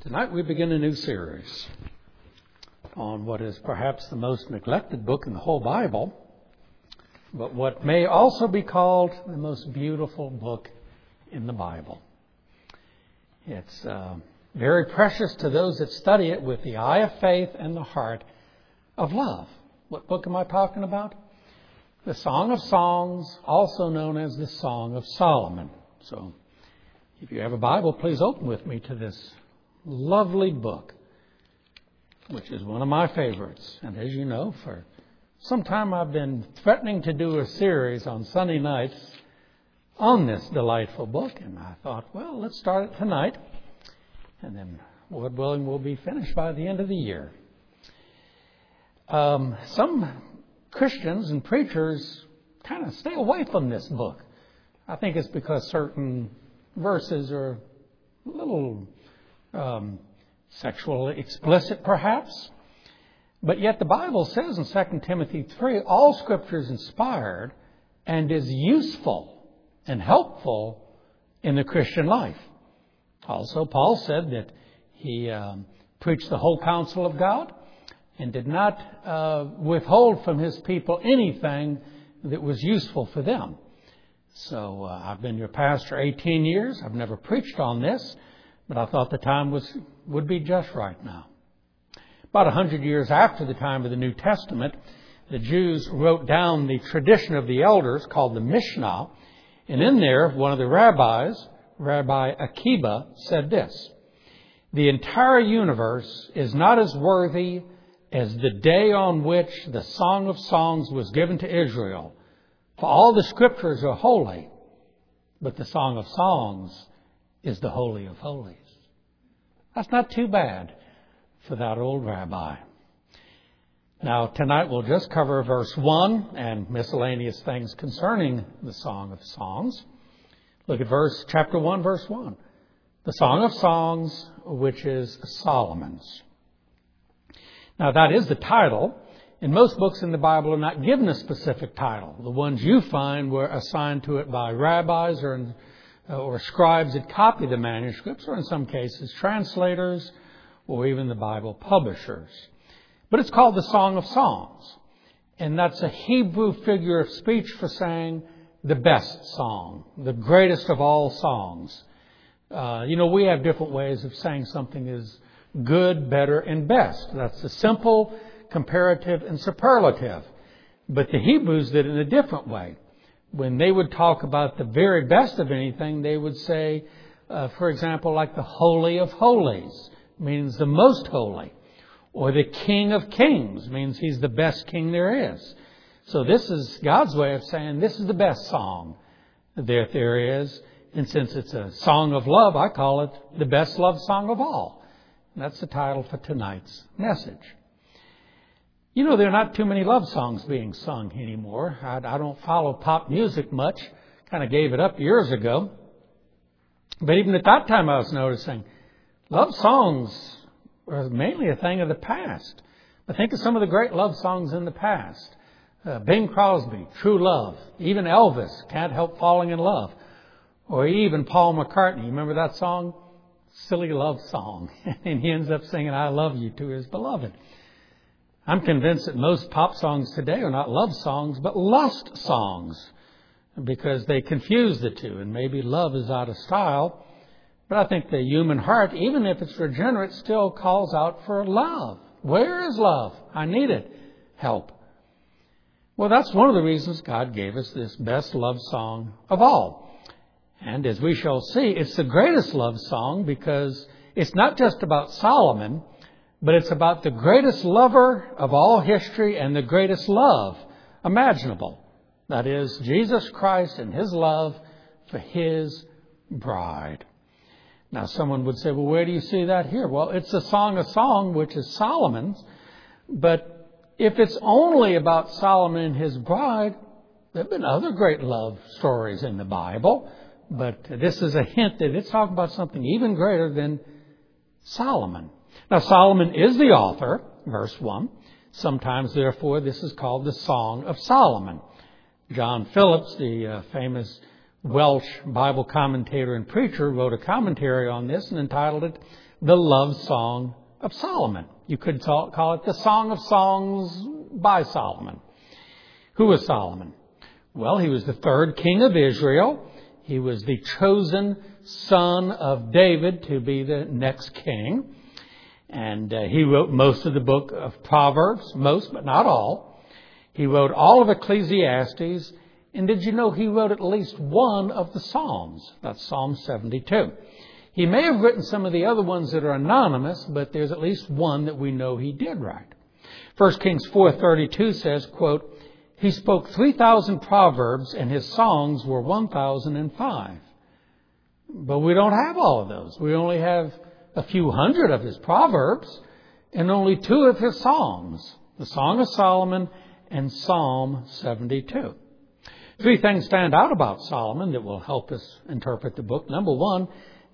Tonight we begin a new series on what is perhaps the most neglected book in the whole Bible, but what may also be called the most beautiful book in the Bible. It's very precious to those that study it with the eye of faith and the heart of love. What book am I talking about? The Song of Songs, also known as the Song of Solomon. So if you have a Bible, please open with me to this lovely book, which is one of my favorites. And as you know, for some time I've been threatening to do a series on Sunday nights on this delightful book. And I thought, well, let's start it tonight. And then, Lord willing, we'll be finished by the end of the year. Some Christians and preachers kind of stay away from this book. I think it's because certain verses are a little sexually explicit, perhaps. But yet the Bible says in 2 Timothy 3, all Scripture is inspired and is useful and helpful in the Christian life. Also, Paul said that he preached the whole counsel of God and did not withhold from his people anything that was useful for them. So I've been your pastor 18 years. I've never preached on this, but I thought the time would be just right now. About 100 years after the time of the New Testament, the Jews wrote down the tradition of the elders called the Mishnah. And in there, one of the rabbis, Rabbi Akiba, said this: the entire universe is not as worthy as the day on which the Song of Songs was given to Israel. For all the Scriptures are holy, but the Song of Songs is the Holy of Holies. That's not too bad for that old rabbi. Now, tonight we'll just cover verse 1 and miscellaneous things concerning the Song of Songs. Look at chapter 1, verse 1. The Song of Songs, which is Solomon's. Now, that is the title. And most books in the Bible are not given a specific title. The ones you find were assigned to it by rabbis or scribes that copy the manuscripts, or in some cases translators, or even the Bible publishers. But it's called the Song of Songs. And that's a Hebrew figure of speech for saying the best song, the greatest of all songs. We have different ways of saying something is good, better, and best. That's the simple, comparative, and superlative. But the Hebrews did it in a different way. When they would talk about the very best of anything, they would say, for example, like the Holy of Holies, means the most holy. Or the King of Kings, means he's the best king there is. So this is God's way of saying this is the best song there is. And since it's a song of love, I call it the best love song of all. And that's the title for tonight's message. There are not too many love songs being sung anymore. I don't follow pop music much. Kind of gave it up years ago. But even at that time I was noticing love songs are mainly a thing of the past. But think of some of the great love songs in the past. Bing Crosby, True Love. Even Elvis, Can't Help Falling in Love. Or even Paul McCartney. You remember that song? Silly love song. And he ends up singing I Love You to his beloved. I'm convinced that most pop songs today are not love songs, but lust songs, because they confuse the two, and maybe love is out of style. But I think the human heart, even if it's regenerate, still calls out for love. Where is love? I need it. Help. Well, that's one of the reasons God gave us this best love song of all. And as we shall see, it's the greatest love song because it's not just about Solomon, but it's about the greatest lover of all history and the greatest love imaginable. That is, Jesus Christ and His love for His bride. Now, someone would say, well, where do you see that here? Well, it's the Song of Song, which is Solomon's. But if it's only about Solomon and his bride, there have been other great love stories in the Bible. But this is a hint that it's talking about something even greater than Solomon. Now, Solomon is the author, verse 1. Sometimes, therefore, this is called the Song of Solomon. John Phillips, the famous Welsh Bible commentator and preacher, wrote a commentary on this and entitled it the love song of Solomon. You could call it the Song of Songs by Solomon. Who was Solomon? Well, he was the third king of Israel. He was the chosen son of David to be the next king. And he wrote most of the book of Proverbs, most but not all. He wrote all of Ecclesiastes. And did you know he wrote at least one of the Psalms? That's Psalm 72. He may have written some of the other ones that are anonymous, but there's at least one that we know he did write. 1 Kings 4:32 says, quote, he spoke 3,000 proverbs and his songs were 1,005. But we don't have all of those. We only have a few hundred of his proverbs and only 2 of his songs, the Song of Solomon and Psalm 72. 3 things stand out about Solomon that will help us interpret the book. Number one,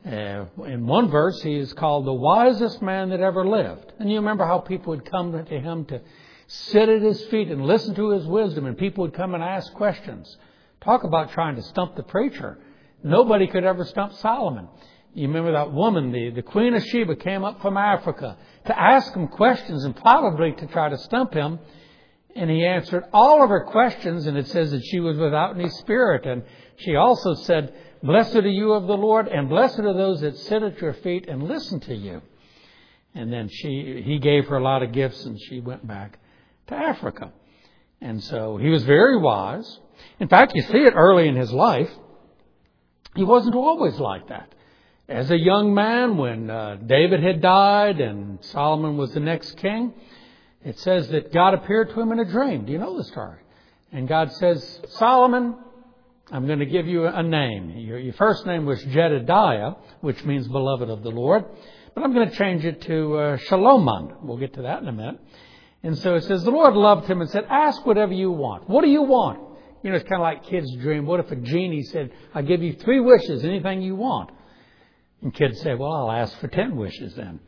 in one verse, he is called the wisest man that ever lived. And you remember how people would come to him to sit at his feet and listen to his wisdom, and people would come and ask questions. Talk about trying to stump the preacher. Nobody could ever stump Solomon. You remember that woman, the Queen of Sheba, came up from Africa to ask him questions and probably to try to stump him. And he answered all of her questions, and it says that she was without any spirit. And she also said, blessed are you of the Lord, and blessed are those that sit at your feet and listen to you. And then he gave her a lot of gifts, and she went back to Africa. And so he was very wise. In fact, you see it early in his life. He wasn't always like that. As a young man, when David had died and Solomon was the next king, it says that God appeared to him in a dream. Do you know the story? And God says, Solomon, I'm going to give you a name. Your first name was Jedediah, which means beloved of the Lord. But I'm going to change it to Shalomon. We'll get to that in a minute. And so it says, the Lord loved him and said, ask whatever you want. What do you want? You know, it's kind of like kids' dream. What if a genie said, I'll give you 3 wishes, anything you want? And kids say, well, I'll ask for 10 wishes then.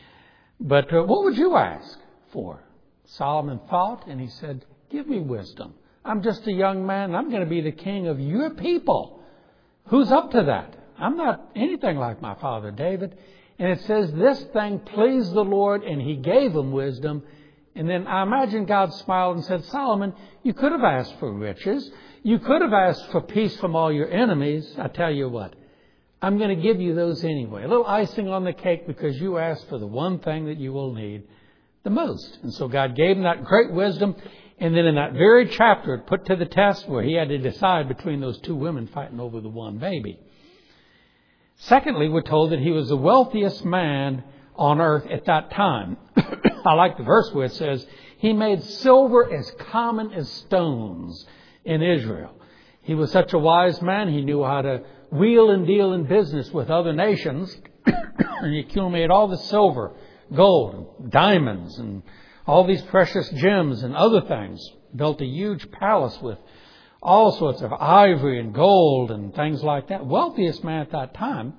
But what would you ask for? Solomon thought, and he said, give me wisdom. I'm just a young man. I'm going to be the king of your people. Who's up to that? I'm not anything like my father David. And it says this thing pleased the Lord, and he gave him wisdom. And then I imagine God smiled and said, Solomon, you could have asked for riches. You could have asked for peace from all your enemies. I tell you what, I'm going to give you those anyway. A little icing on the cake because you asked for the one thing that you will need the most. And so God gave him that great wisdom. And then in that very chapter, it put to the test where he had to decide between those 2 women fighting over the one baby. Secondly, we're told that he was the wealthiest man on earth at that time. I like the verse where it says, he made silver as common as stones in Israel. He was such a wise man, he knew how to wheel and deal in business with other nations. And he accumulated all the silver, gold, diamonds, and all these precious gems and other things. Built a huge palace with all sorts of ivory and gold and things like that. Wealthiest man at that time.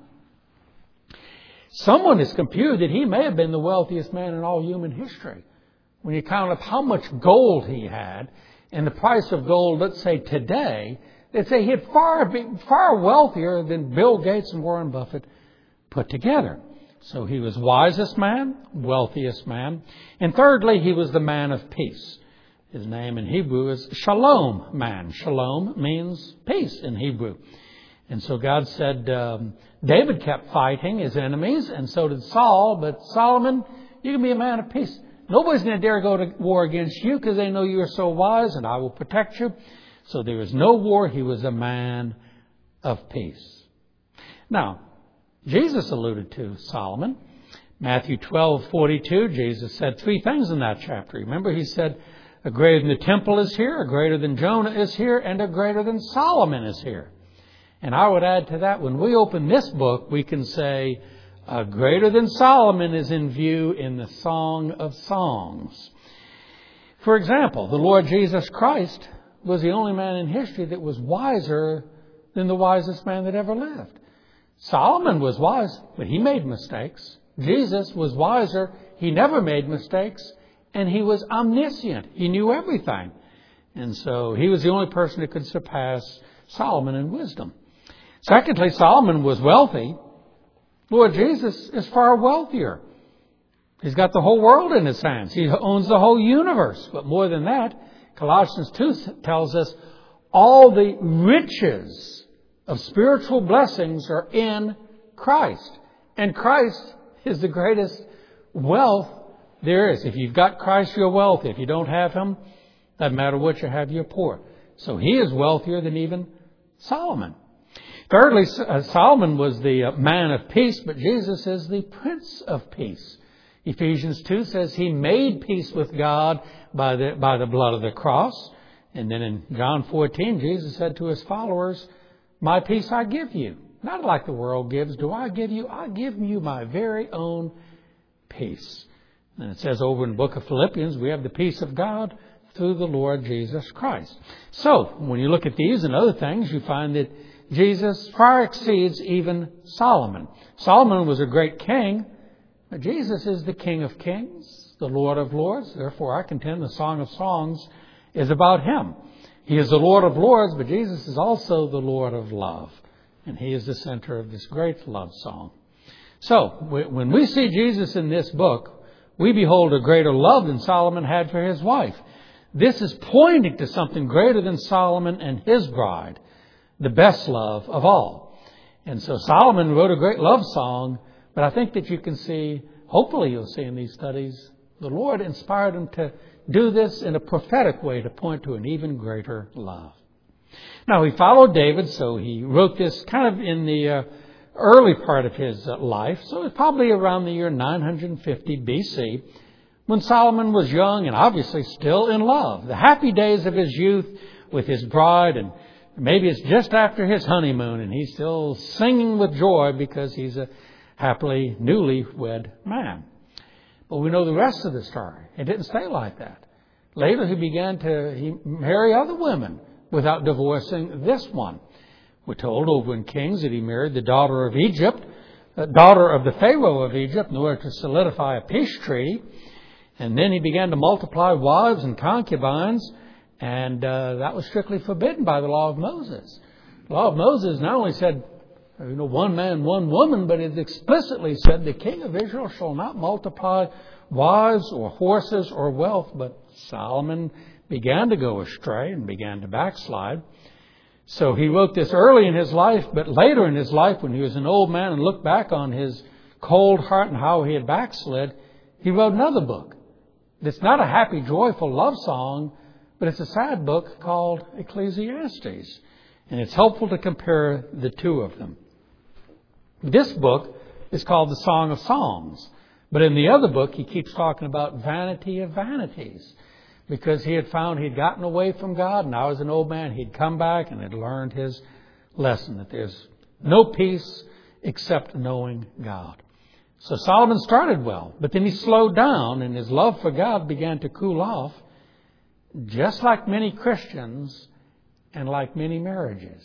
Someone has computed that he may have been the wealthiest man in all human history. When you count up how much gold he had and the price of gold, let's say today, they'd say he had far wealthier than Bill Gates and Warren Buffett put together. So he was wisest man, wealthiest man. And thirdly, he was the man of peace. His name in Hebrew is Shalom man. Shalom means peace in Hebrew. And so God said, David kept fighting his enemies, and so did Saul. But Solomon, you can be a man of peace. Nobody's going to dare go to war against you because they know you are so wise, and I will protect you. So there was no war. He was a man of peace. Now, Jesus alluded to Solomon. Matthew 12:42, Jesus said 3 things in that chapter. Remember, he said, a greater than the temple is here, a greater than Jonah is here, and a greater than Solomon is here. And I would add to that, when we open this book, we can say, greater than Solomon is in view in the Song of Songs. For example, the Lord Jesus Christ was the only man in history that was wiser than the wisest man that ever lived. Solomon was wise, but he made mistakes. Jesus was wiser. He never made mistakes. And he was omniscient. He knew everything. And so he was the only person that could surpass Solomon in wisdom. Secondly, Solomon was wealthy. Lord Jesus is far wealthier. He's got the whole world in his hands. He owns the whole universe. But more than that, Colossians 2 tells us all the riches of spiritual blessings are in Christ. And Christ is the greatest wealth there is. If you've got Christ, you're wealthy. If you don't have Him, doesn't matter what you have, you're poor. So He is wealthier than even Solomon. Thirdly, Solomon was the man of peace, but Jesus is the Prince of Peace. Ephesians 2 says He made peace with God by the blood of the cross. And then in John 14, Jesus said to His followers, my peace I give you. Not like the world gives. Do I give you? I give you my very own peace. And it says over in the book of Philippians, we have the peace of God through the Lord Jesus Christ. So, when you look at these and other things, you find that Jesus far exceeds even Solomon. Solomon was a great king, but Jesus is the King of Kings, the Lord of Lords. Therefore, I contend the Song of Songs is about Him. He is the Lord of Lords, but Jesus is also the Lord of Love. And He is the center of this great love song. So, when we see Jesus in this book, we behold a greater love than Solomon had for his wife. This is pointing to something greater than Solomon and his bride, the best love of all. And so Solomon wrote a great love song, but I think that you can see, hopefully you'll see in these studies, the Lord inspired him to do this in a prophetic way to point to an even greater love. Now, he followed David, so he wrote this kind of in the early part of his life. So it's probably around the year 950 BC, when Solomon was young and obviously still in love. The happy days of his youth with his bride, and maybe it's just after his honeymoon, and he's still singing with joy because he's a happily newlywed man. But we know the rest of the story. It didn't stay like that. Later he began to marry other women without divorcing this one. We're told over in Kings that he married the daughter of Egypt, the daughter of the Pharaoh of Egypt, in order to solidify a peace treaty. And then he began to multiply wives and concubines, and that was strictly forbidden by the law of Moses. The law of Moses not only said, one man, one woman, but it explicitly said the king of Israel shall not multiply wives or horses or wealth. But Solomon began to go astray and began to backslide. So he wrote this early in his life, but later in his life, when he was an old man and looked back on his cold heart and how he had backslid, he wrote another book. It's not a happy, joyful love song, but it's a sad book called Ecclesiastes. And it's helpful to compare the two of them. This book is called the Song of Songs. But in the other book, he keeps talking about vanity of vanities. Because he had found he'd gotten away from God, and now as an old man, he'd come back and had learned his lesson, that there's no peace except knowing God. So Solomon started well, but then he slowed down, and his love for God began to cool off, just like many Christians and like many marriages.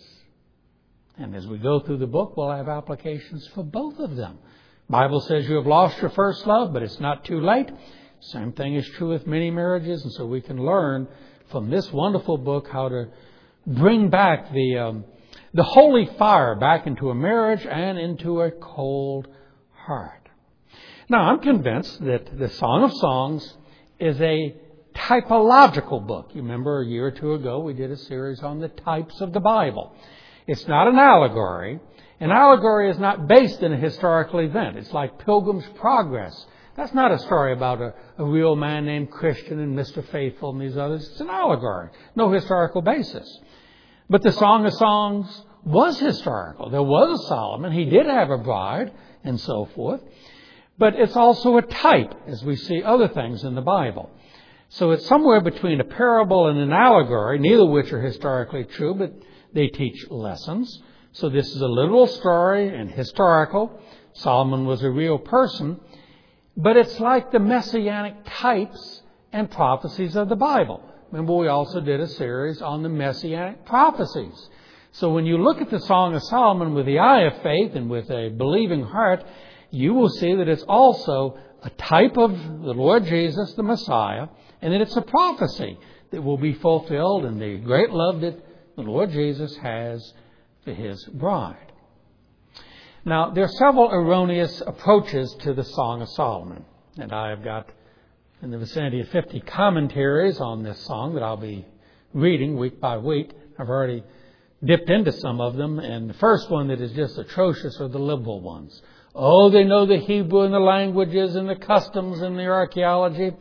And as we go through the book, we'll have applications for both of them. The Bible says you have lost your first love, but it's not too late. Same thing is true with many marriages, and so we can learn from this wonderful book how to bring back the holy fire back into a marriage and into a cold heart. Now, I'm convinced that the Song of Songs is a typological book. You remember a year or two ago we did a series on the types of the Bible. It's not an allegory. An allegory is not based in a historical event. It's like Pilgrim's Progress. That's not a story about a real man named Christian and Mr. Faithful and these others. It's an allegory. No historical basis. But the Song of Songs was historical. There was a Solomon. He did have a bride and so forth. But it's also a type, as we see other things in the Bible. So it's somewhere between a parable and an allegory, neither of which are historically true, but they teach lessons. So this is a literal story and historical. Solomon was a real person. But it's like the messianic types and prophecies of the Bible. Remember, we also did a series on the messianic prophecies. So when you look at the Song of Solomon with the eye of faith and with a believing heart, you will see that it's also a type of the Lord Jesus, the Messiah, and that it's a prophecy that will be fulfilled in the great love that the Lord Jesus has for His bride. Now, there are several erroneous approaches to the Song of Solomon. And I have got in the vicinity of 50 commentaries on this song that I'll be reading week by week. I've already dipped into some of them. And the first one that is just atrocious are the liberal ones. Oh, they know the Hebrew and the languages and the customs and the archaeology.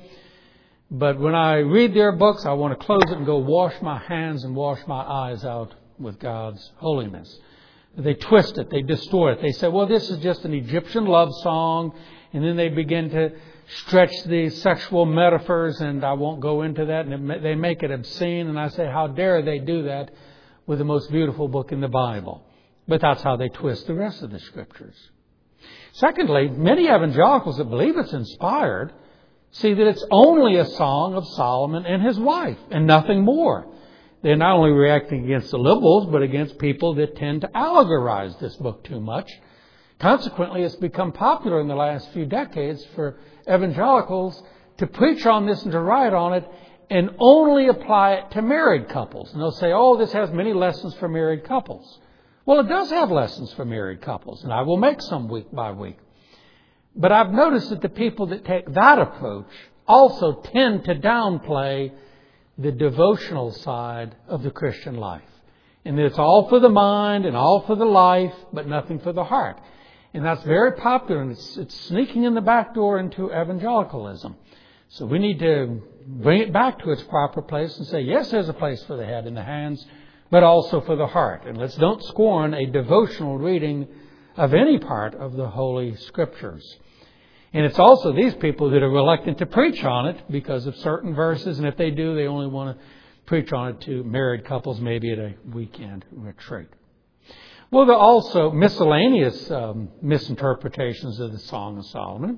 But when I read their books, I want to close it and go wash my hands and wash my eyes out with God's holiness. They twist it. They distort it. They say, well, this is just an Egyptian love song. And then they begin to stretch the sexual metaphors, and I won't go into that. And they make it obscene. And I say, how dare they do that with the most beautiful book in the Bible? But that's how they twist the rest of the Scriptures. Secondly, many evangelicals that believe it's inspired see that it's only a song of Solomon and his wife and nothing more. They're not only reacting against the liberals, but against people that tend to allegorize this book too much. Consequently, it's become popular in the last few decades for evangelicals to preach on this and to write on it and only apply it to married couples. And they'll say, oh, this has many lessons for married couples. Well, it does have lessons for married couples, and I will make some week by week. But I've noticed that the people that take that approach also tend to downplay the devotional side of the Christian life. And that it's all for the mind and all for the life, but nothing for the heart. And that's very popular, and it's sneaking in the back door into evangelicalism. So we need to bring it back to its proper place and say, yes, there's a place for the head and the hands, but also for the heart. And let's don't scorn a devotional reading of any part of the Holy Scriptures. And it's also these people that are reluctant to preach on it because of certain verses. And if they do, they only want to preach on it to married couples, maybe at a weekend retreat. Well, there are also miscellaneous misinterpretations of the Song of Solomon.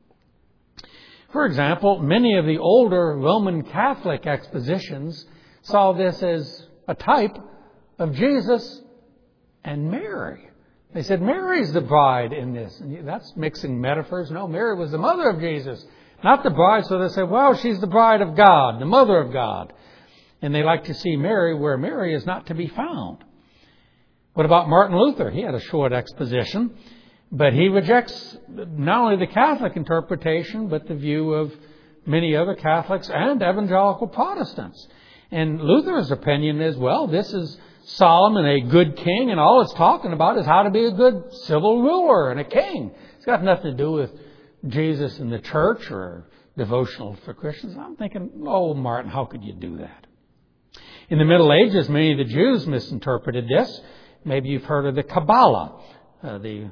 For example, many of the older Roman Catholic expositions saw this as a type of Jesus and Mary. They said, Mary's the bride in this. And that's mixing metaphors. No, Mary was the mother of Jesus, not the bride. So they said, well, she's the bride of God, the mother of God. And they like to see Mary where Mary is not to be found. What about Martin Luther? He had a short exposition, but he rejects not only the Catholic interpretation, but the view of many other Catholics and evangelical Protestants. And Luther's opinion is, well, this is Solomon, a good king, and all it's talking about is how to be a good civil ruler and a king. It's got nothing to do with Jesus and the church or devotional for Christians. I'm thinking, oh, Martin, how could you do that? In the Middle Ages, many of the Jews misinterpreted this. Maybe you've heard of the Kabbalah. The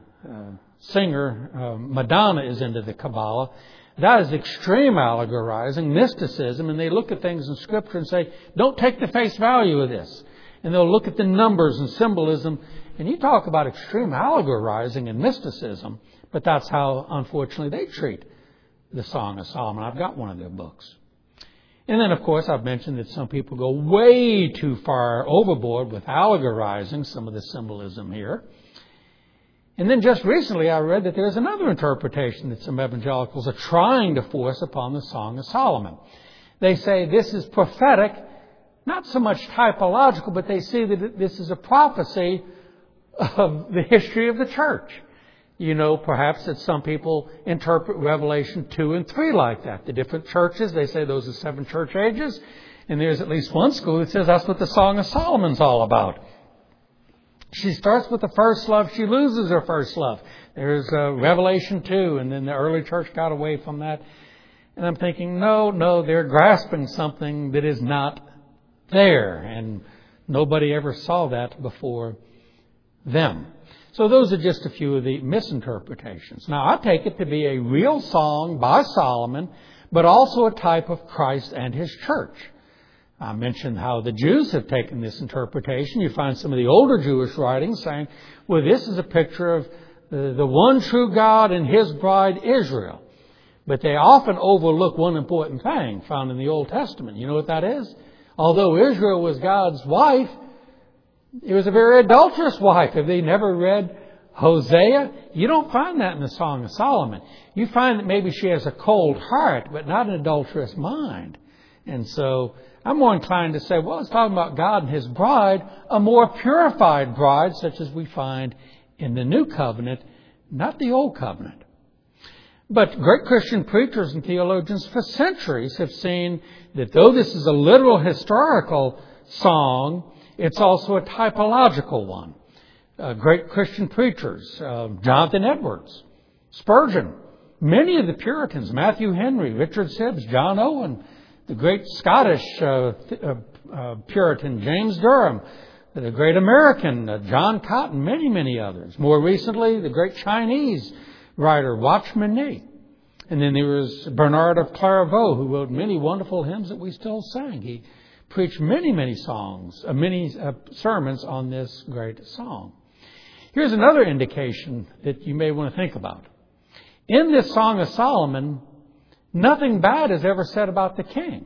singer Madonna is into the Kabbalah. That is extreme allegorizing, mysticism, and they look at things in Scripture and say, don't take the face value of this. And they'll look at the numbers and symbolism, and you talk about extreme allegorizing and mysticism, but that's how, unfortunately, they treat the Song of Solomon. I've got one of their books. And then, of course, I've mentioned that some people go way too far overboard with allegorizing some of the symbolism here. And then just recently I read that there's another interpretation that some evangelicals are trying to force upon the Song of Solomon. They say this is prophetic, not so much typological, but they see that this is a prophecy of the history of the church. You know, perhaps that some people interpret Revelation 2 and 3 like that. The different churches, they say those are 7 church ages. And there's at least one school that says that's what the Song of Solomon's all about. She starts with the first love. She loses her first love. There's Revelation 2, and then the early church got away from that. And I'm thinking, no, they're grasping something that is not there. And nobody ever saw that before them. So those are just a few of the misinterpretations. Now, I take it to be a real song by Solomon, but also a type of Christ and His church. I mentioned how the Jews have taken this interpretation. You find some of the older Jewish writings saying, well, this is a picture of the one true God and His bride, Israel. But they often overlook one important thing found in the Old Testament. You know what that is? Although Israel was God's wife, it was a very adulterous wife. Have they never read Hosea? You don't find that in the Song of Solomon. You find that maybe she has a cold heart, but not an adulterous mind. And so I'm more inclined to say, well, it's talking about God and His bride, a more purified bride, such as we find in the New Covenant, not the Old Covenant. But great Christian preachers and theologians for centuries have seen that though this is a literal historical song, it's also a typological one. Great Christian preachers, Jonathan Edwards, Spurgeon, many of the Puritans, Matthew Henry, Richard Sibbes, John Owen, the great Scottish Puritan, James Durham, the great American, John Cotton, many, many others. More recently, the great Chinese writer, Watchman Nee. And then there was Bernard of Clairvaux, who wrote many wonderful hymns that we still sing. He preached many sermons on this great song. Here's another indication that you may want to think about. In this Song of Solomon, nothing bad is ever said about the king.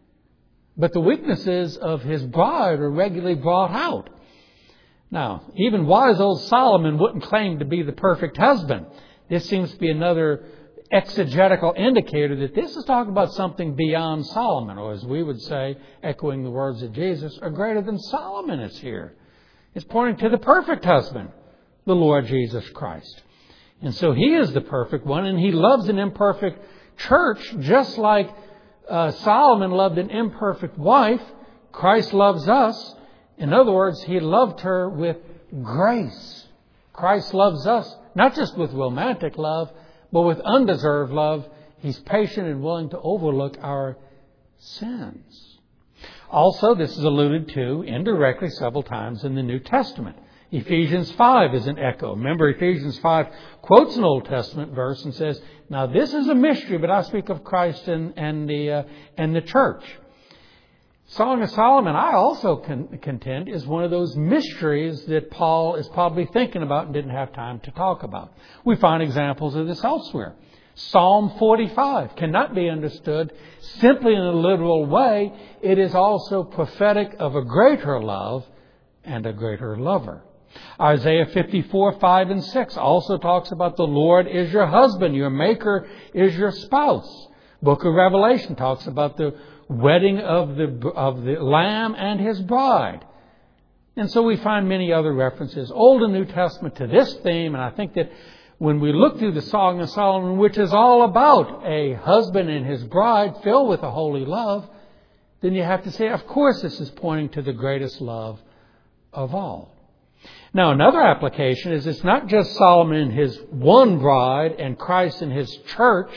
But the weaknesses of his bride are regularly brought out. Now, even wise old Solomon wouldn't claim to be the perfect husband. This seems to be another exegetical indicator that this is talking about something beyond Solomon, or as we would say, echoing the words of Jesus, or greater than Solomon is here. It's pointing to the perfect husband, the Lord Jesus Christ. And so He is the perfect one, and He loves an imperfect church, just like Solomon loved an imperfect wife. Christ loves us. In other words, He loved her with grace. Christ loves us not just with romantic love, but with undeserved love. He's patient and willing to overlook our sins. Also, this is alluded to indirectly several times in the New Testament. Ephesians 5 is an echo. Remember, Ephesians 5 quotes an Old Testament verse and says, "Now this is a mystery, but I speak of Christ and the church." Song of Solomon, I also contend, is one of those mysteries that Paul is probably thinking about and didn't have time to talk about. We find examples of this elsewhere. Psalm 45 cannot be understood simply in a literal way. It is also prophetic of a greater love and a greater lover. Isaiah 54, 5 and 6 also talks about the Lord is your husband, your maker is your spouse. Book of Revelation talks about the wedding of the Lamb and His bride. And so we find many other references, Old and New Testament, to this theme. And I think that when we look through the Song of Solomon, which is all about a husband and his bride filled with a holy love, then you have to say, of course, this is pointing to the greatest love of all. Now, another application is it's not just Solomon and his one bride and Christ and His church,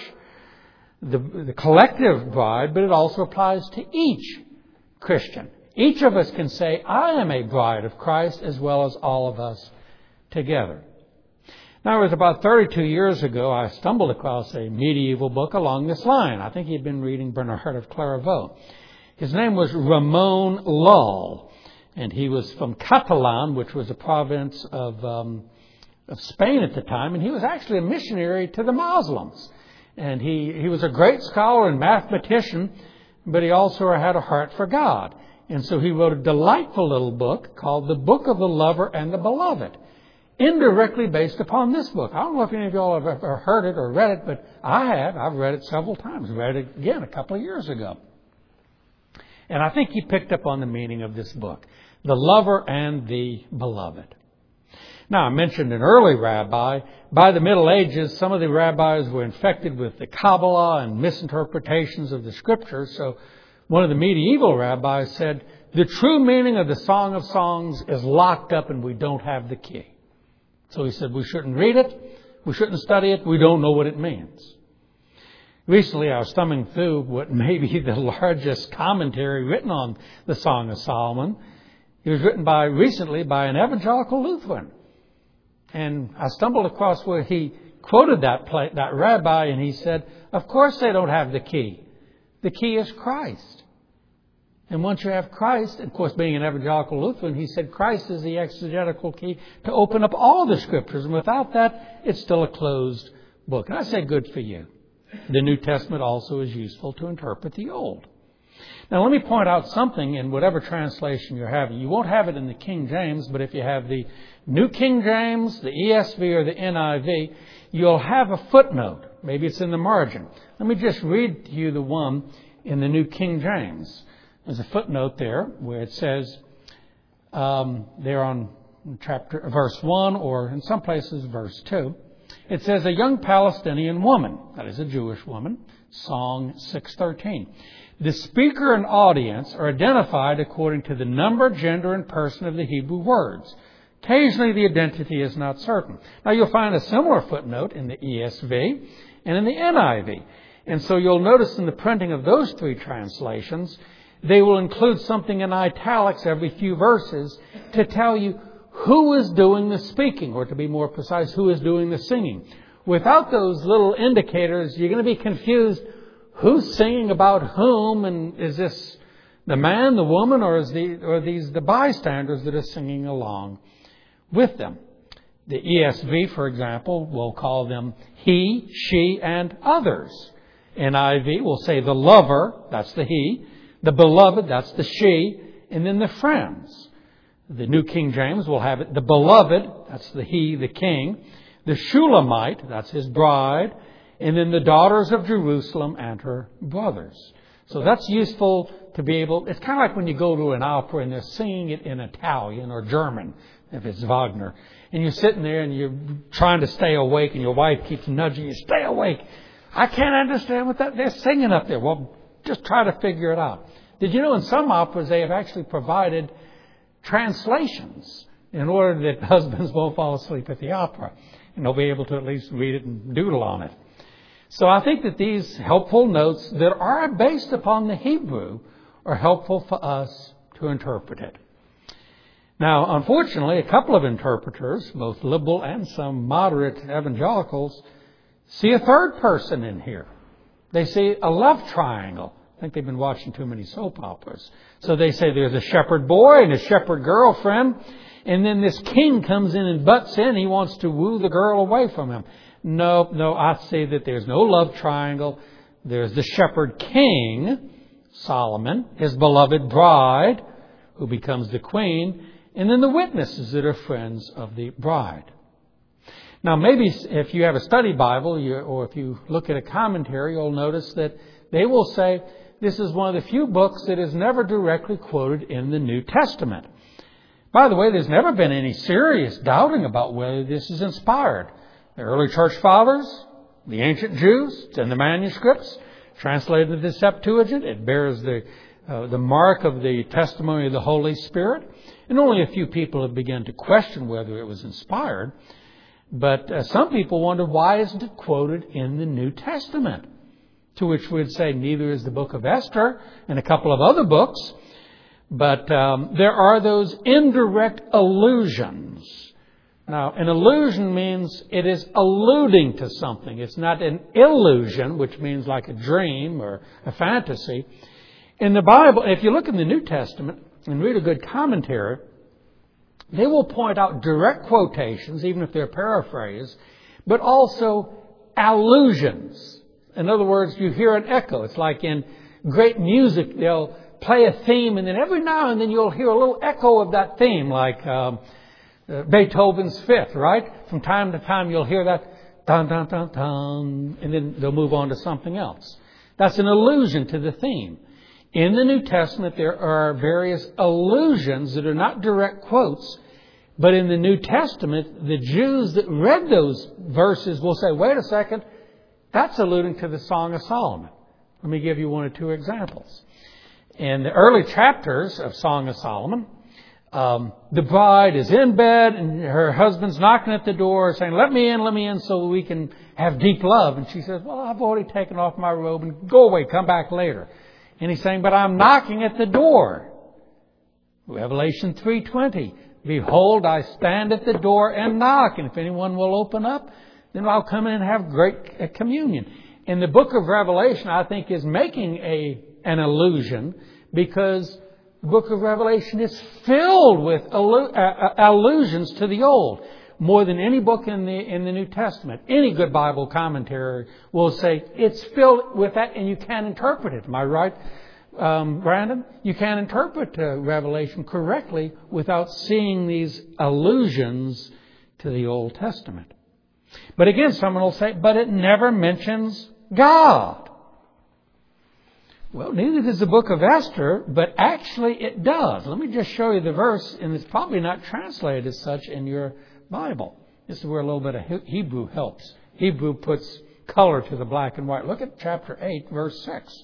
the collective bride, but it also applies to each Christian. Each of us can say, I am a bride of Christ, as well as all of us together. Now, it was about 32 years ago, I stumbled across a medieval book along this line. I think he'd been reading Bernard of Clairvaux. His name was Ramon Lull, and he was from Catalan, which was a province of Spain at the time, and he was actually a missionary to the Muslims. And he was a great scholar and mathematician, but he also had a heart for God. And so he wrote a delightful little book called The Book of the Lover and the Beloved, indirectly based upon this book. I don't know if any of you all have ever heard it or read it, but I have. I've read it several times. Read it again a couple of years ago. And I think he picked up on the meaning of this book, The Lover and the Beloved. Now, I mentioned an early rabbi. By the Middle Ages, some of the rabbis were infected with the Kabbalah and misinterpretations of the Scriptures. So one of the medieval rabbis said, the true meaning of the Song of Songs is locked up and we don't have the key. So he said, we shouldn't read it, we shouldn't study it, we don't know what it means. Recently, I was thumbing through what may be the largest commentary written on the Song of Solomon. It was written recently by an evangelical Lutheran. And I stumbled across where he quoted that rabbi, and he said, of course they don't have the key. The key is Christ. And once you have Christ, of course, being an evangelical Lutheran, he said Christ is the exegetical key to open up all the Scriptures. And without that, it's still a closed book. And I say good for you. The New Testament also is useful to interpret the Old. Now, let me point out something in whatever translation you're having. You won't have it in the King James, but if you have the New King James, the ESV, or the NIV, you'll have a footnote. Maybe it's in the margin. Let me just read to you the one in the New King James. There's a footnote there where it says, there on verse 1, or in some places verse 2. It says, a young Palestinian woman, that is a Jewish woman, Song 613. The speaker and audience are identified according to the number, gender, and person of the Hebrew words. Occasionally, the identity is not certain. Now, you'll find a similar footnote in the ESV and in the NIV. And so you'll notice in the printing of those three translations, they will include something in italics every few verses to tell you who is doing the speaking, or to be more precise, who is doing the singing. Without those little indicators, you're going to be confused. Who's singing about whom? And is this the man, the woman, or are these the bystanders that are singing along with them? The ESV, for example, will call them he, she, and others. NIV will say the lover, that's the he, the beloved, that's the she, and then the friends. The New King James will have it the beloved, that's the he, the king, the Shulamite, that's his bride, and then the daughters of Jerusalem and her brothers. So that's useful to be able, it's kind of like when you go to an opera and they're singing it in Italian or German, if it's Wagner. And you're sitting there and you're trying to stay awake and your wife keeps nudging you, stay awake. I can't understand what they're singing up there. Well, just try to figure it out. Did you know in some operas they have actually provided translations in order that husbands won't fall asleep at the opera, and they'll be able to at least read it and doodle on it. So I think that these helpful notes that are based upon the Hebrew are helpful for us to interpret it. Now, unfortunately, a couple of interpreters, both liberal and some moderate evangelicals, see a third person in here. They see a love triangle. I think they've been watching too many soap operas. So they say there's a shepherd boy and a shepherd girlfriend, and then this king comes in and butts in. He wants to woo the girl away from him. No, I say that there's no love triangle. There's the shepherd king, Solomon, his beloved bride, who becomes the queen, and then the witnesses that are friends of the bride. Now, maybe if you have a study Bible, or if you look at a commentary, you'll notice that they will say this is one of the few books that is never directly quoted in the New Testament. By the way, there's never been any serious doubting about whether this is inspired. The early church fathers, the ancient Jews, it's in the manuscripts, translated into the Septuagint. It bears the mark of the testimony of the Holy Spirit. And only a few people have begun to question whether it was inspired. But some people wonder, why isn't it quoted in the New Testament? To which we'd say neither is the book of Esther and a couple of other books. But there are those indirect allusions. Now, an allusion means it is alluding to something. It's not an illusion, which means like a dream or a fantasy. In the Bible, if you look in the New Testament and read a good commentary, they will point out direct quotations, even if they're paraphrased, but also allusions. In other words, you hear an echo. It's like in great music, they'll play a theme, and then every now and then you'll hear a little echo of that theme, like Beethoven's Fifth, right? From time to time you'll hear that dun dun dun dun, and then they'll move on to something else. That's an allusion to the theme. In the New Testament, there are various allusions that are not direct quotes, but in the New Testament, the Jews that read those verses will say, wait a second, that's alluding to the Song of Solomon. Let me give you one or two examples. In the early chapters of Song of Solomon, the bride is in bed and her husband's knocking at the door saying, let me in so we can have deep love. And she says, well, I've already taken off my robe and go away, come back later. And he's saying, but I'm knocking at the door. Revelation 3:20. Behold, I stand at the door and knock. And if anyone will open up, then I'll come in and have great communion. And the book of Revelation, I think, is making an allusion because the book of Revelation is filled with allusions to the Old. More than any book in the New Testament. Any good Bible commentary will say it's filled with that and you can't interpret it. Am I right, Brandon? You can't interpret Revelation correctly without seeing these allusions to the Old Testament. But again, someone will say, but it never mentions God. Well, neither does the book of Esther, but actually it does. Let me just show you the verse, and it's probably not translated as such in your Bible. This is where a little bit of Hebrew helps. Hebrew puts color to the black and white. Look at chapter 8, verse 6.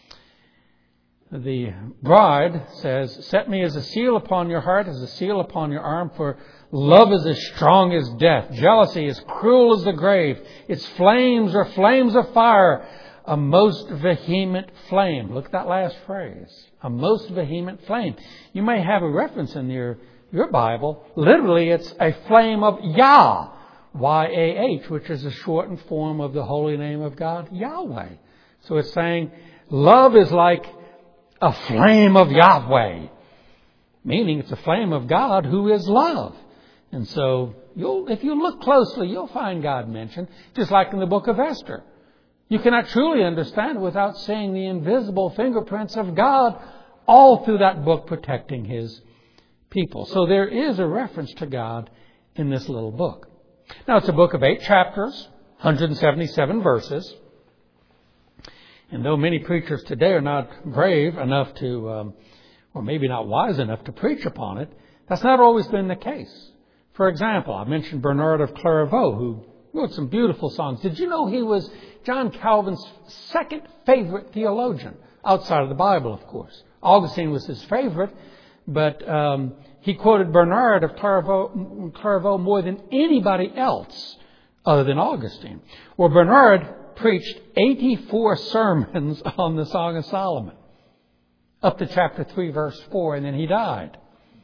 The bride says, "Set me as a seal upon your heart, as a seal upon your arm, for love is as strong as death. Jealousy is cruel as the grave. Its flames are flames of fire, a most vehement flame." Look at that last phrase. A most vehement flame. You may have a reference in your Bible. Literally, it's a flame of Yah, Y-A-H, which is a shortened form of the holy name of God, Yahweh. So it's saying love is like a flame of Yahweh, meaning it's a flame of God who is love. And so if you look closely, you'll find God mentioned, just like in the book of Esther. You cannot truly understand without seeing the invisible fingerprints of God all through that book protecting His people. So there is a reference to God in this little book. Now, it's a book of 8 chapters, 177 verses. And though many preachers today are not brave enough to, or maybe not wise enough to preach upon it, that's not always been the case. For example, I mentioned Bernard of Clairvaux, who wrote some beautiful songs. Did you know he was John Calvin's second favorite theologian, outside of the Bible, of course? Augustine was his favorite, but he quoted Bernard of Clairvaux more than anybody else other than Augustine. Well, Bernard preached 84 sermons on the Song of Solomon, up to chapter 3, verse 4, and then he died.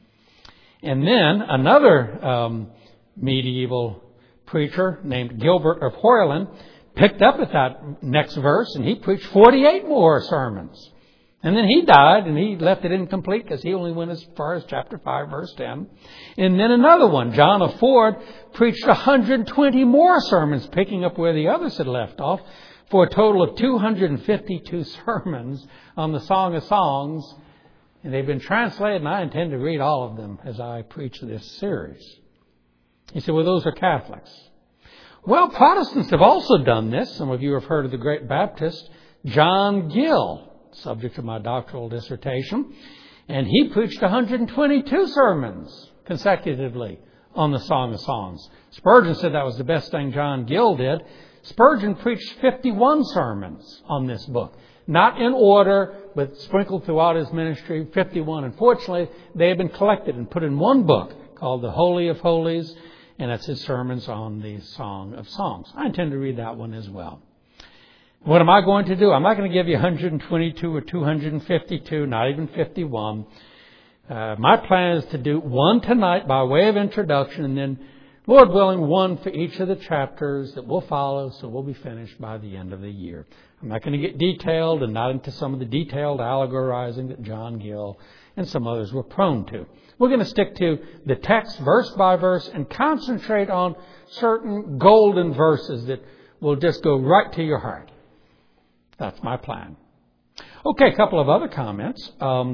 And then another medieval preacher named Gilbert of Hoyland picked up at that next verse, and he preached 48 more sermons. And then he died, and he left it incomplete because he only went as far as chapter 5, verse 10. And then another one, John of Ford, preached 120 more sermons, picking up where the others had left off, for a total of 252 sermons on the Song of Songs. And they've been translated, and I intend to read all of them as I preach this series. You say, well, those are Catholics. Well, Protestants have also done this. Some of you have heard of the great Baptist, John Gill, subject of my doctoral dissertation. And he preached 122 sermons consecutively on the Song of Songs. Spurgeon said that was the best thing John Gill did. Spurgeon preached 51 sermons on this book. Not in order, but sprinkled throughout his ministry, 51. Unfortunately, they have been collected and put in one book called The Holy of Holies, and that's his sermons on the Song of Songs. I intend to read that one as well. What am I going to do? I'm not going to give you 122 or 252, not even 51. My plan is to do one tonight by way of introduction, and then, Lord willing, one for each of the chapters that will follow, so we'll be finished by the end of the year. I'm not going to get detailed and not into some of the detailed allegorizing that John Gill and some others were prone to. We're going to stick to the text verse by verse and concentrate on certain golden verses that will just go right to your heart. That's my plan. Okay, a couple of other comments.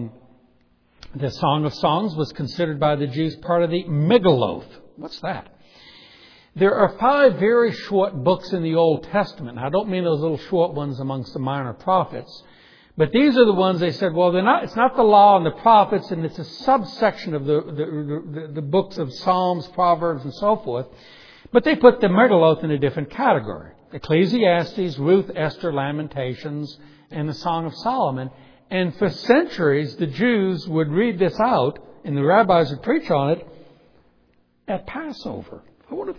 The Song of Songs was considered by the Jews part of the Megilloth. What's that? There are 5 very short books in the Old Testament. I don't mean those little short ones amongst the minor prophets, but these are the ones they said, well, they're not. It's not the law and the prophets, and it's a subsection of the books of Psalms, Proverbs, and so forth. But they put the Megilloth in a different category. Ecclesiastes, Ruth, Esther, Lamentations, and the Song of Solomon. And for centuries, the Jews would read this out, and the rabbis would preach on it at Passover. I wonder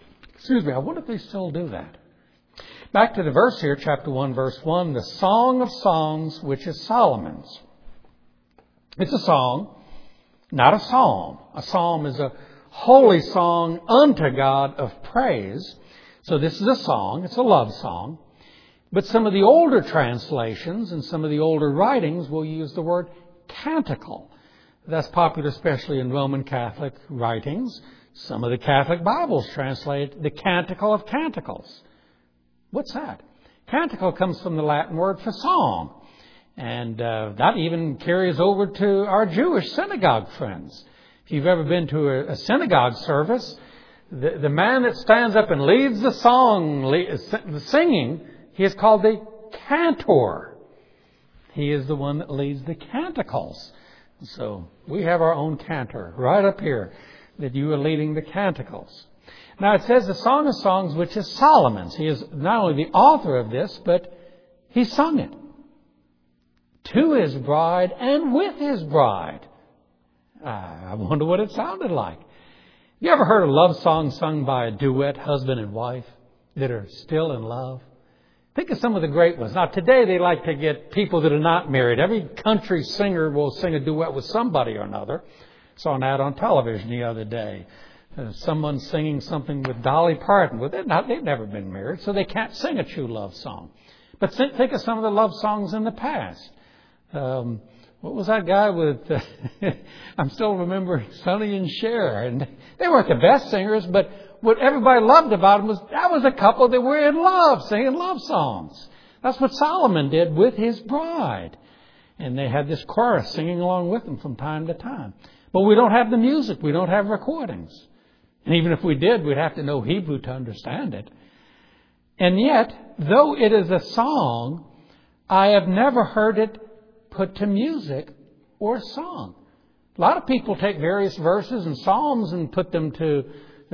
if they still do that. Back to the verse here, chapter 1, verse 1, the Song of Songs, which is Solomon's. It's a song, not a psalm. A psalm is a holy song unto God of praise. So this is a song. It's a love song. But some of the older translations and some of the older writings will use the word canticle. That's popular especially in Roman Catholic writings. Some of the Catholic Bibles translate the Canticle of Canticles. What's that? Canticle comes from the Latin word for song. And that even carries over to our Jewish synagogue friends. If you've ever been to a synagogue service, the man that stands up and leads the song, the singing, he is called the cantor. He is the one that leads the canticles. So we have our own cantor right up here, that you are leading the canticles. Now it says the Song of Songs, which is Solomon's. He is not only the author of this, but he sung it to his bride and with his bride. I wonder what it sounded like. You ever heard a love song sung by a duet, husband and wife, that are still in love? Think of some of the great ones. Now, today they like to get people that are not married. Every country singer will sing a duet with somebody or another. Saw an ad on television the other day. Someone singing something with Dolly Parton. Well, they've never been married, so they can't sing a true love song. But think of some of the love songs in the past. What was that guy with... I'm still remembering Sonny and Cher. And they weren't the best singers, but what everybody loved about them was that was a couple that were in love, singing love songs. That's what Solomon did with his bride. And they had this chorus singing along with them from time to time. But we don't have the music. We don't have recordings. And even if we did, we'd have to know Hebrew to understand it. And yet, though it is a song, I have never heard it put to music or song. A lot of people take various verses and psalms and put them to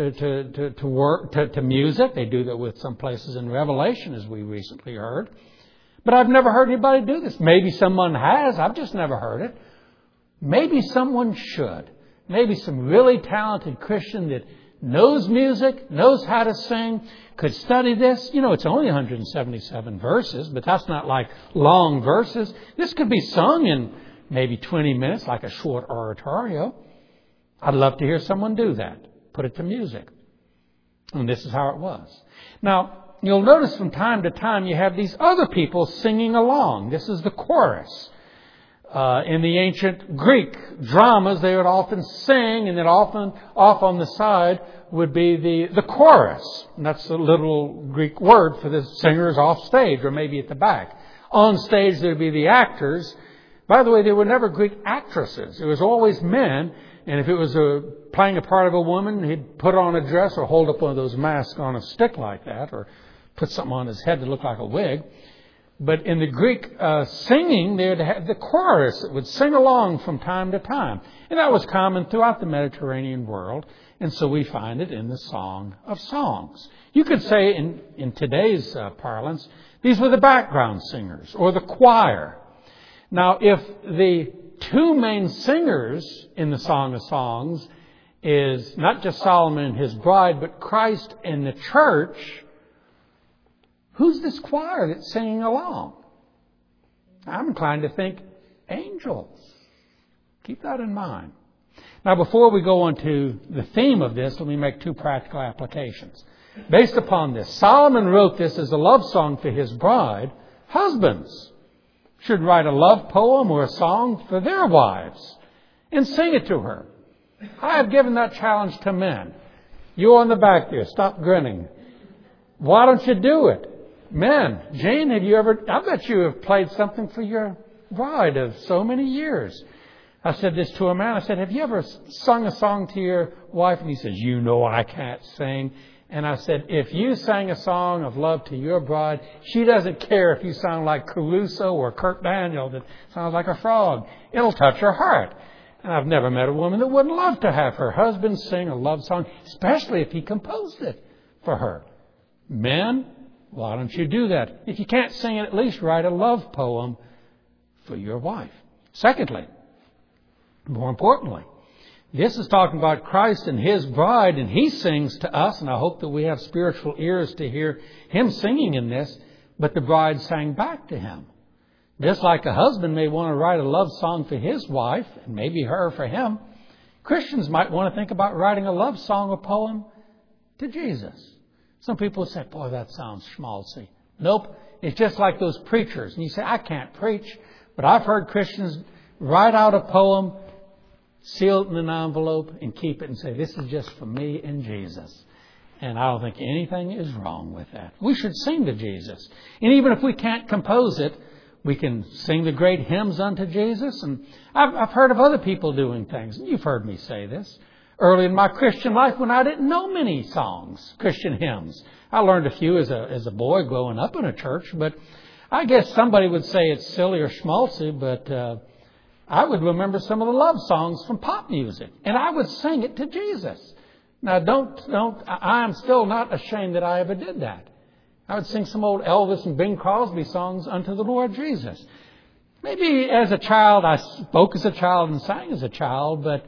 music. They do that with some places in Revelation, as we recently heard. But I've never heard anybody do this. Maybe someone has. I've just never heard it. Maybe someone should. Maybe some really talented Christian that knows music, knows how to sing, could study this. You know, it's only 177 verses, but that's not like long verses. This could be sung in maybe 20 minutes, like a short oratorio. I'd love to hear someone do that. Put it to music. And this is how it was. Now, you'll notice from time to time you have these other people singing along. This is the chorus. In the ancient Greek dramas, they would often sing, and then often off on the side would be the chorus. And that's a little Greek word for the singers off stage, or maybe at the back. On stage, there would be the actors. By the way, they were never Greek actresses. It was always men. And if it was playing a part of a woman, he'd put on a dress or hold up one of those masks on a stick like that, or put something on his head to look like a wig. But in the Greek singing, they would have the chorus that would sing along from time to time. And that was common throughout the Mediterranean world. And so we find it in the Song of Songs. You could say in today's parlance, these were the background singers or the choir. Now, if the two main singers in the Song of Songs is not just Solomon and his bride, but Christ and the church, who's this choir that's singing along? I'm inclined to think angels. Keep that in mind. Now, before we go on to the theme of this, let me make two practical applications. Based upon this, Solomon wrote this as a love song for his bride. Husbands should write a love poem or a song for their wives and sing it to her. I have given that challenge to men. You on the back there, stop grinning. Why don't you do it? Men, Jane, I bet you have played something for your bride of so many years. I said this to a man. I said, have you ever sung a song to your wife? And he says, you know I can't sing. And I said, if you sang a song of love to your bride, she doesn't care if you sound like Caruso or Kirk Daniel that sounds like a frog. It'll touch her heart. And I've never met a woman that wouldn't love to have her husband sing a love song, especially if he composed it for her. Men, why don't you do that? If you can't sing it, at least write a love poem for your wife. Secondly, more importantly, this is talking about Christ and His bride, and He sings to us, and I hope that we have spiritual ears to hear Him singing in this, but the bride sang back to Him. Just like a husband may want to write a love song for his wife, and maybe her for him, Christians might want to think about writing a love song or poem to Jesus. Some people say, boy, that sounds schmaltzy. Nope, it's just like those preachers. And you say, I can't preach, but I've heard Christians write out a poem, seal it in an envelope, and keep it and say, this is just for me and Jesus. And I don't think anything is wrong with that. We should sing to Jesus. And even if we can't compose it, we can sing the great hymns unto Jesus. And I've heard of other people doing things. And you've heard me say this. Early in my Christian life when I didn't know many songs, Christian hymns. I learned a few as a boy growing up in a church, but I guess somebody would say it's silly or schmaltzy, but I would remember some of the love songs from pop music, and I would sing it to Jesus. Now, I'm still not ashamed that I ever did that. I would sing some old Elvis and Bing Crosby songs unto the Lord Jesus. Maybe as a child, I spoke as a child and sang as a child, but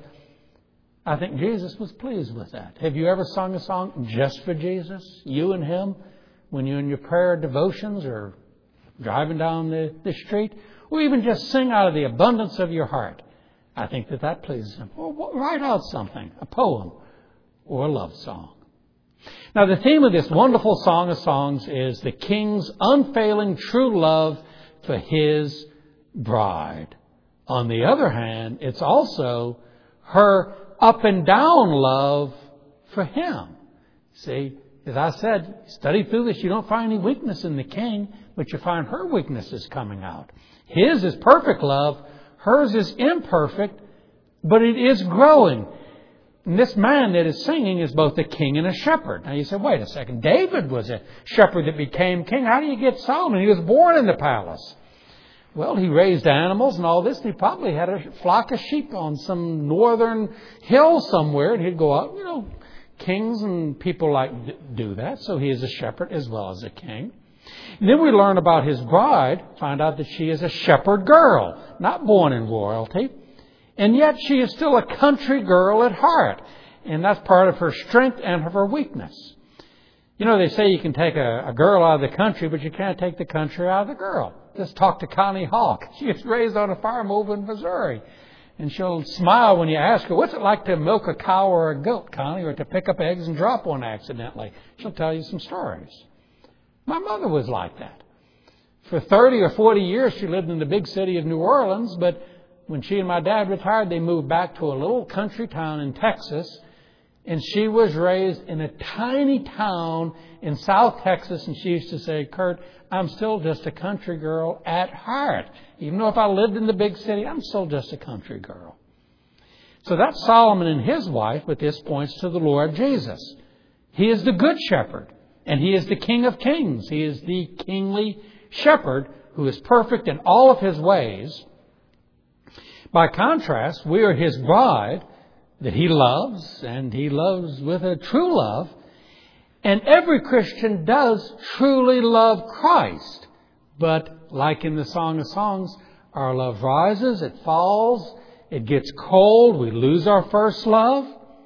I think Jesus was pleased with that. Have you ever sung a song just for Jesus, you and Him, when you're in your prayer devotions or driving down the street? Or even just sing out of the abundance of your heart? I think that pleases Him. Or write out something, a poem or a love song. Now, the theme of this wonderful Song of Songs is the King's unfailing true love for His bride. On the other hand, it's also her up and down love for Him. See, as I said, study through this, you don't find any weakness in the King, but you find her weaknesses coming out. His is perfect love, hers is imperfect, but it is growing. And this man that is singing is both a king and a shepherd. Now you say, wait a second, David was a shepherd that became king. How do you get Solomon? He was born in the palace. Well, he raised animals and all this, and he probably had a flock of sheep on some northern hill somewhere, and he'd go out. You know, kings and people do that, so he is a shepherd as well as a king. And then we learn about his bride, find out that she is a shepherd girl, not born in royalty. And yet she is still a country girl at heart. And that's part of her strength and of her weakness. You know, they say you can take a girl out of the country, but you can't take the country out of the girl. Just talk to Connie Hawk. She was raised on a farm over in Missouri. And she'll smile when you ask her, what's it like to milk a cow or a goat, Connie, or to pick up eggs and drop one accidentally? She'll tell you some stories. My mother was like that. For 30 or 40 years, she lived in the big city of New Orleans, but when she and my dad retired, they moved back to a little country town in Texas, and she was raised in a tiny town in South Texas, and she used to say, Kurt, I'm still just a country girl at heart. Even though if I lived in the big city, I'm still just a country girl. So that's Solomon and his wife, but this points to the Lord Jesus. He is the good shepherd, and He is the King of kings. He is the kingly shepherd who is perfect in all of His ways. By contrast, we are His bride that He loves, and He loves with a true love. And every Christian does truly love Christ. But like in the Song of Songs, our love rises, it falls, it gets cold, we lose our first love.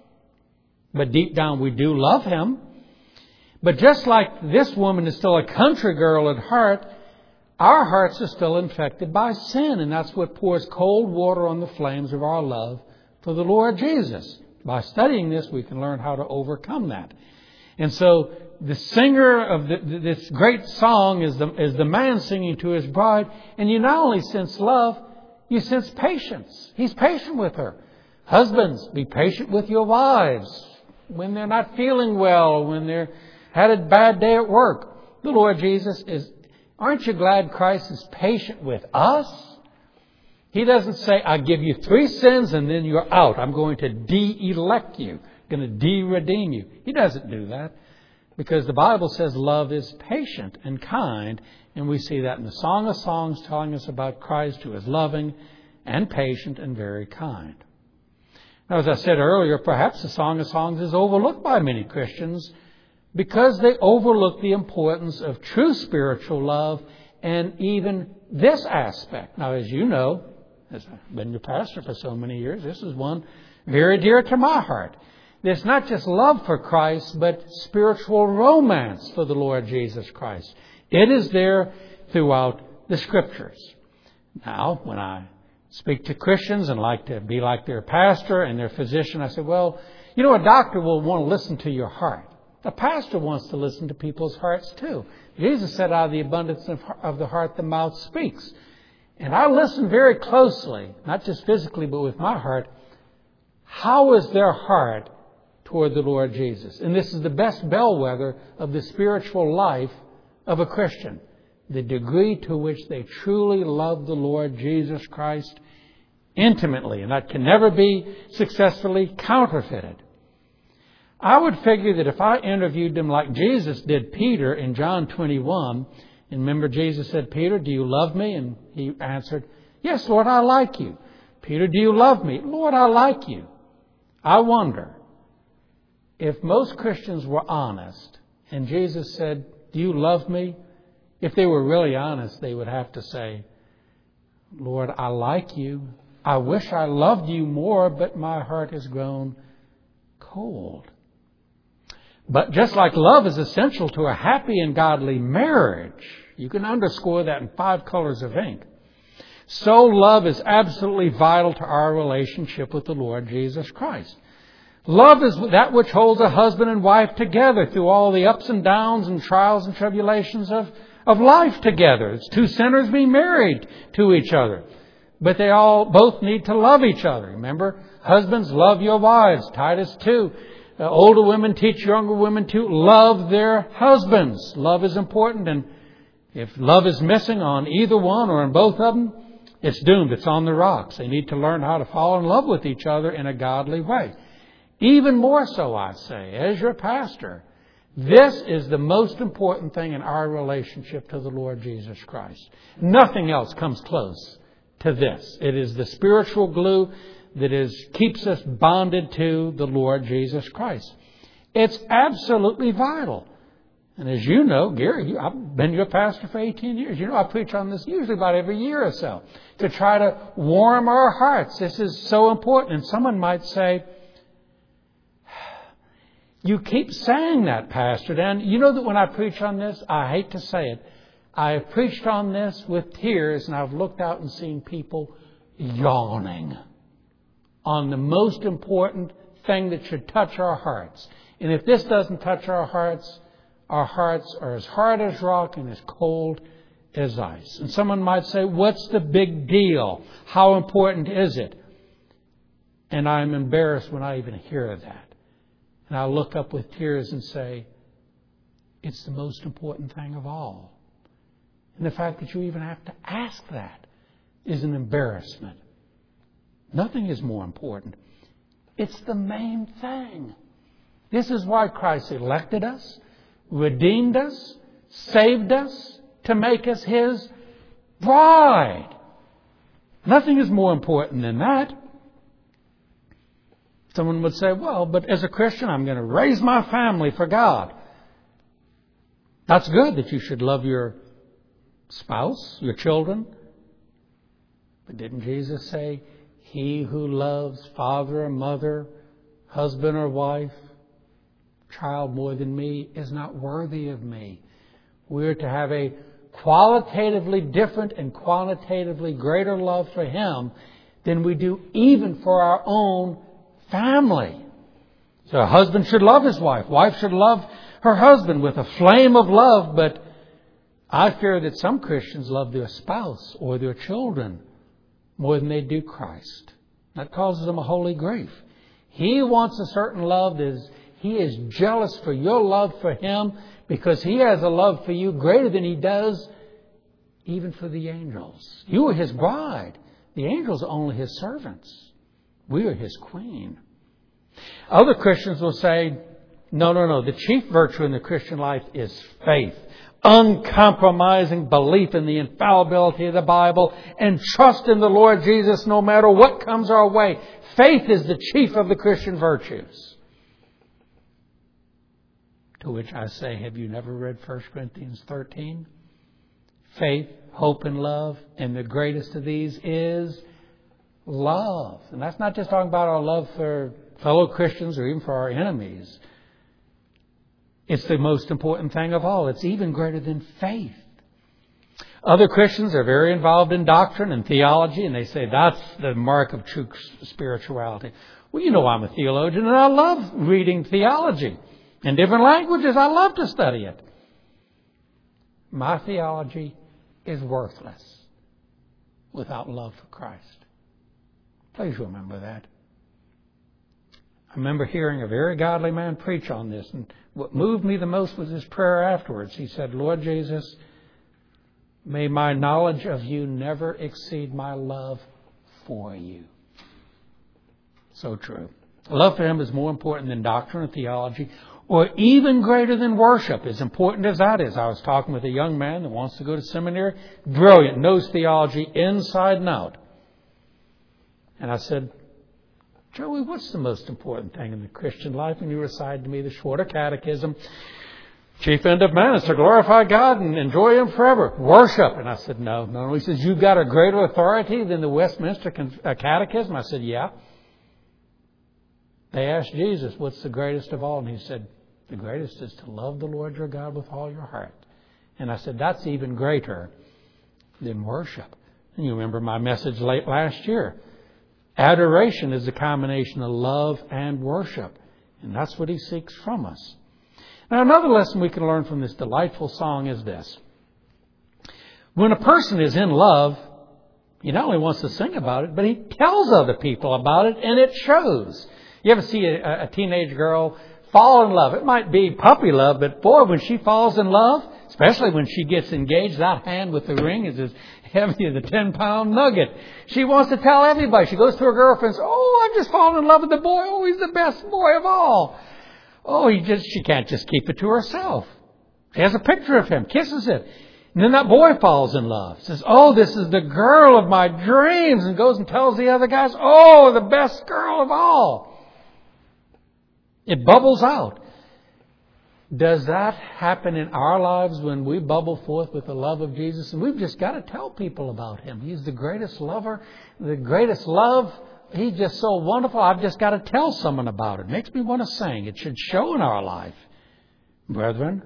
But deep down we do love Him. But just like this woman is still a country girl at heart, our hearts are still infected by sin, and that's what pours cold water on the flames of our love for the Lord Jesus. By studying this, we can learn how to overcome that. And so the singer of this great song is the man singing to his bride, and you not only sense love, you sense patience. He's patient with her. Husbands, be patient with your wives when they're not feeling well, when they're had a bad day at work. The Lord Jesus is. Aren't you glad Christ is patient with us? He doesn't say, I give you 3 sins and then you're out. I'm going to de-elect you. I'm going to de-redeem you. He doesn't do that because the Bible says love is patient and kind. And we see that in the Song of Songs telling us about Christ who is loving and patient and very kind. Now, as I said earlier, perhaps the Song of Songs is overlooked by many Christians because they overlook the importance of true spiritual love and even this aspect. Now, as you know, as I've been your pastor for so many years, this is one very dear to my heart. There's not just love for Christ, but spiritual romance for the Lord Jesus Christ. It is there throughout the Scriptures. Now, when I speak to Christians and like to be like their pastor and their physician, I say, well, you know, a doctor will want to listen to your heart. A pastor wants to listen to people's hearts too. Jesus said, out of the abundance of the heart, the mouth speaks. And I listen very closely, not just physically, but with my heart. How is their heart toward the Lord Jesus? And this is the best bellwether of the spiritual life of a Christian. The degree to which they truly love the Lord Jesus Christ intimately. And that can never be successfully counterfeited. I would figure that if I interviewed them like Jesus did Peter in John 21, And remember, Jesus said, Peter, do you love me? And he answered, yes, Lord, I like you. Peter, do you love me? Lord, I like you. I wonder if most Christians were honest and Jesus said, do you love me? If they were really honest, they would have to say, Lord, I like you. I wish I loved you more, but my heart has grown cold. But just like love is essential to a happy and godly marriage, you can underscore that in 5 colors of ink. So love is absolutely vital to our relationship with the Lord Jesus Christ. Love is that which holds a husband and wife together through all the ups and downs and trials and tribulations of life together. It's 2 sinners being married to each other. But they both need to love each other. Remember, husbands, love your wives. Titus 2. Older women teach younger women to love their husbands. Love is important, and if love is missing on either one or on both of them, it's doomed. It's on the rocks. They need to learn how to fall in love with each other in a godly way. Even more so, I say, as your pastor, this is the most important thing in our relationship to the Lord Jesus Christ. Nothing else comes close to this. It is the spiritual glue that keeps us bonded to the Lord Jesus Christ. It's absolutely vital. And as you know, Gary, I've been your pastor for 18 years. You know, I preach on this usually about every year or so to try to warm our hearts. This is so important. And someone might say, you keep saying that, Pastor Dan. You know that when I preach on this, I hate to say it, I have preached on this with tears, and I've looked out and seen people yawning on the most important thing that should touch our hearts. And if this doesn't touch our hearts are as hard as rock and as cold as ice. And someone might say, what's the big deal? How important is it? And I'm embarrassed when I even hear that. And I look up with tears and say, it's the most important thing of all. And the fact that you even have to ask that is an embarrassment. Nothing is more important. It's the main thing. This is why Christ elected us, redeemed us, saved us to make us His bride. Nothing is more important than that. Someone would say, well, but as a Christian, I'm going to raise my family for God. That's good that you should love your spouse, your children. But didn't Jesus say, he who loves father or mother, husband or wife, child more than me is not worthy of me. We're to have a qualitatively different and quantitatively greater love for Him than we do even for our own family. So a husband should love his wife. Wife should love her husband with a flame of love. But I fear that some Christians love their spouse or their children more than they do Christ. That causes them a holy grief. He wants a certain love. He is jealous for your love for Him because He has a love for you greater than He does even for the angels. You are His bride. The angels are only His servants. We are His queen. Other Christians will say, no. The chief virtue in the Christian life is faith. Uncompromising belief in the infallibility of the Bible and trust in the Lord Jesus no matter what comes our way. Faith is the chief of the Christian virtues. To which I say, have you never read 1 Corinthians 13? Faith, hope, and love. And the greatest of these is love. And that's not just talking about our love for fellow Christians or even for our enemies. It's the most important thing of all. It's even greater than faith. Other Christians are very involved in doctrine and theology, and they say that's the mark of true spirituality. Well, you know I'm a theologian, and I love reading theology. In different languages, I love to study it. My theology is worthless without love for Christ. Please remember that. I remember hearing a very godly man preach on this, and what moved me the most was his prayer afterwards. He said, Lord Jesus, may my knowledge of you never exceed my love for you. So true. Love for Him is more important than doctrine or theology or even greater than worship, as important as that is. I was talking with a young man that wants to go to seminary, brilliant, knows theology inside and out. And I said, Joey, what's the most important thing in the Christian life? And he recited to me the Shorter Catechism. Chief end of man is to glorify God and enjoy Him forever. Worship. And I said, no. He says, you've got a greater authority than the Westminster Catechism? I said, yeah. They asked Jesus, what's the greatest of all? And He said, the greatest is to love the Lord your God with all your heart. And I said, that's even greater than worship. And you remember my message late last year. Adoration is a combination of love and worship. And that's what He seeks from us. Now, another lesson we can learn from this delightful song is this. When a person is in love, he not only wants to sing about it, but he tells other people about it, and it shows. You ever see a teenage girl fall in love? It might be puppy love, but boy, when she falls in love, especially when she gets engaged, that hand with the ring is as heavy as a 10-pound nugget. She wants to tell everybody. She goes to her girlfriends, oh, I've just fallen in love with the boy. Oh, he's the best boy of all. Oh, she can't just keep it to herself. She has a picture of him, kisses it. And then that boy falls in love. Says, oh, this is the girl of my dreams. And goes and tells the other guys, oh, the best girl of all. It bubbles out. Does that happen in our lives when we bubble forth with the love of Jesus? And we've just got to tell people about Him. He's the greatest lover, the greatest love. He's just so wonderful. I've just got to tell someone about it. Makes me want to sing. It should show in our life. Brethren,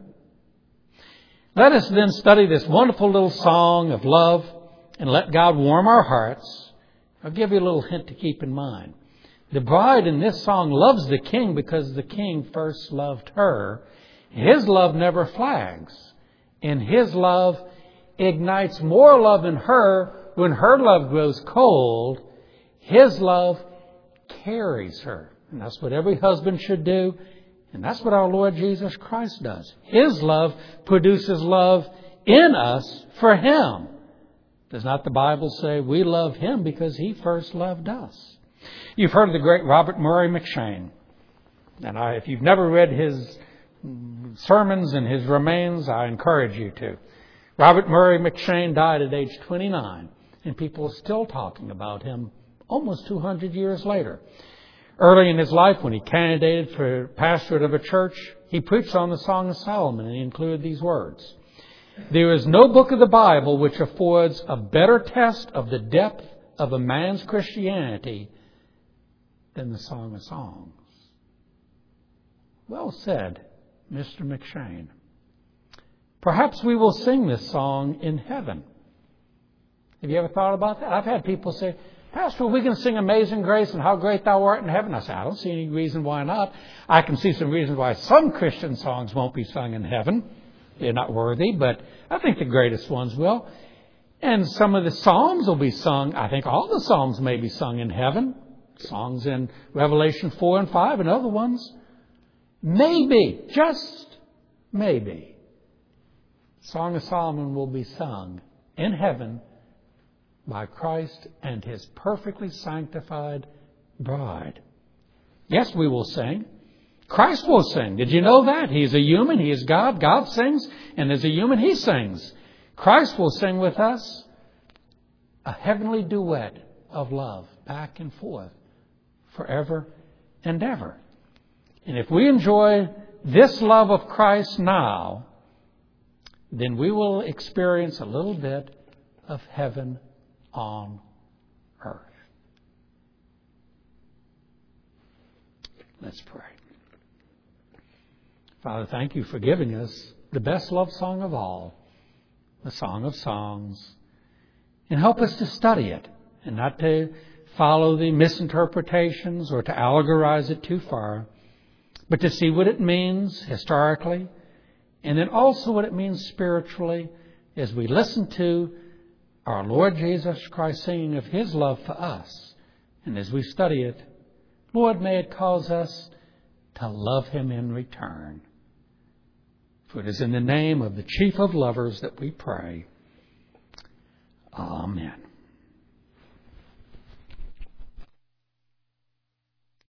let us then study this wonderful little song of love and let God warm our hearts. I'll give you a little hint to keep in mind. The bride in this song loves the king because the king first loved her. His love never flags. And His love ignites more love in her when her love grows cold. His love carries her. And that's what every husband should do. And that's what our Lord Jesus Christ does. His love produces love in us for Him. Does not the Bible say we love Him because He first loved us? You've heard of the great Robert Murray M'Cheyne. And if you've never read his sermons and his remains, I encourage you to. Robert Murray M'Cheyne died at age 29. And people are still talking about him almost 200 years later. Early in his life, when he candidated for pastorate of a church, he preached on the Song of Solomon, and he included these words. There is no book of the Bible which affords a better test of the depth of a man's Christianity than the Song of Songs. Well said, Mr. M'Cheyne. Perhaps we will sing this song in heaven. Have you ever thought about that? I've had people say, Pastor, we can sing Amazing Grace and How Great Thou Art in Heaven. I say, I don't see any reason why not. I can see some reasons why some Christian songs won't be sung in heaven. They're not worthy, but I think the greatest ones will. And some of the Psalms will be sung. I think all the Psalms may be sung in heaven. Songs in Revelation 4 and 5 and other ones. Maybe, just maybe, Song of Solomon will be sung in heaven by Christ and His perfectly sanctified bride. Yes, we will sing. Christ will sing. Did you know that? He is a human. He is God. God sings. And as a human, He sings. Christ will sing with us a heavenly duet of love back and forth forever and ever. And if we enjoy this love of Christ now, then we will experience a little bit of heaven on earth. Let's pray. Father, thank You for giving us the best love song of all, the Song of Songs. And help us to study it and not to follow the misinterpretations or to allegorize it too far, but to see what it means historically and then also what it means spiritually as we listen to our Lord Jesus Christ singing of His love for us. And as we study it, Lord, may it cause us to love Him in return. For it is in the name of the Chief of Lovers that we pray. Amen.